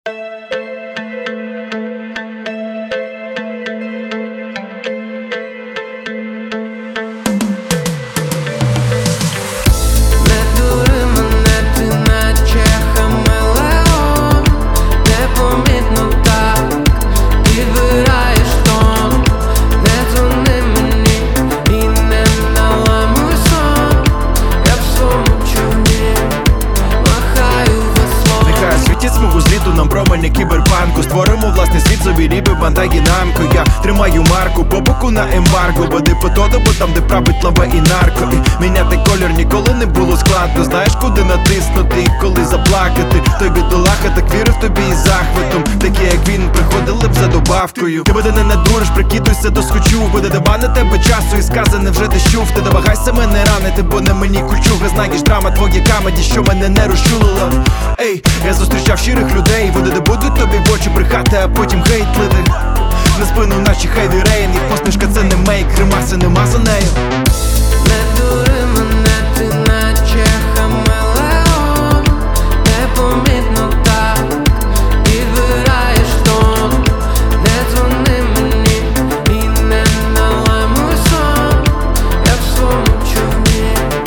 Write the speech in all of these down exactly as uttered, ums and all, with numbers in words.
Нам промені кіберпанку, створимо власний світ собі, ріби, бандагі, намко. Я тримаю марку, по боку на ембарго. Води по тоду, бо там, де править лава і нарко. І міняти колір ніколи не було складно. Знаєш, куди натиснути і коли заплакати. Той бідолаха так вірив тобі із захватом. Такі, як він, приходили б за добавкою. Ти буде не надуриш, прикидуйся до схочу. Буде доба на тебе часу і сказане вже ти чув. Ти домагайся мене ранити, бо на мені кульчуга. Знаєш, драма твоя камеді, що мене не розчулила. Ей, я зустрічав щирих людей. Вони не будуть тобі в очі брехати, а потім хейтлити на спину наші Heavy Rain. Їх посмішка це не мейк, гримаси нема за нею. Не дури мене, ти наче хамелеон. Непомітно так підбираєш тон. Не дзвони мені і не наламуй сон. Я в своєму човні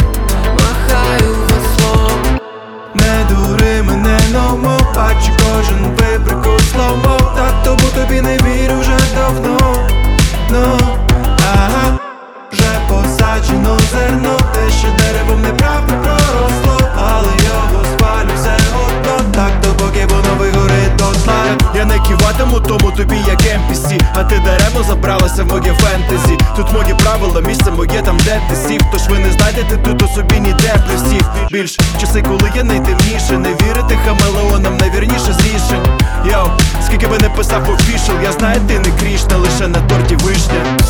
махаю веслом. Не дури мене, но бачу кожен вибрик у слово. Так тому тобі не вірю вже давно. Ну, ага, вже посаджено зерно. Те, що деревом неправда проросло, але його спалю все одно. Так допоки воно вигорить дотла. Я не киватиму тому тобі, як ем пі сі. А ти даремно забралася в моє фентезі. Тут мої правила, місце моє там, де ти сів. Тож ви не знайдете тут у собі ніде плюсів. Більш часи, коли я найтемніше. Не вірити хамелеонам, найвірніше з рішень. Йоу, скільки би не писав офішал, я знаю, ти не крішна, лише на торті вишня.